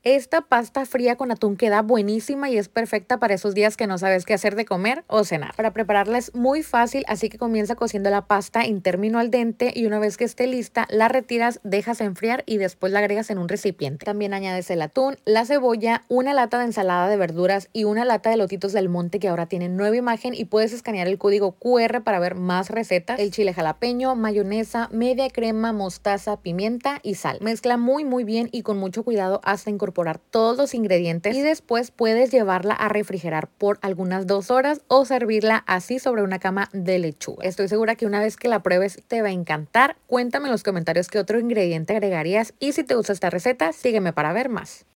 Esta pasta fría con atún queda buenísima y es perfecta para esos días que no sabes qué hacer de comer o cenar. Para prepararla es muy fácil, así que comienza cociendo la pasta en término al dente y una vez que esté lista, la retiras, dejas enfriar y después la agregas en un recipiente. También añades el atún, la cebolla, una lata de ensalada de verduras y una lata de elotitos del monte que ahora tienen nueva imagen y puedes escanear el código QR para ver más recetas. El chile jalapeño, mayonesa, media crema, mostaza, pimienta y sal. Mezcla muy bien y con mucho cuidado hasta incorporar todos los ingredientes y después puedes llevarla a refrigerar por algunas 2 horas o servirla así sobre una cama de lechuga. Estoy segura que una vez que la pruebes te va a encantar. Cuéntame en los comentarios qué otro ingrediente agregarías y si te gusta esta receta, sígueme para ver más.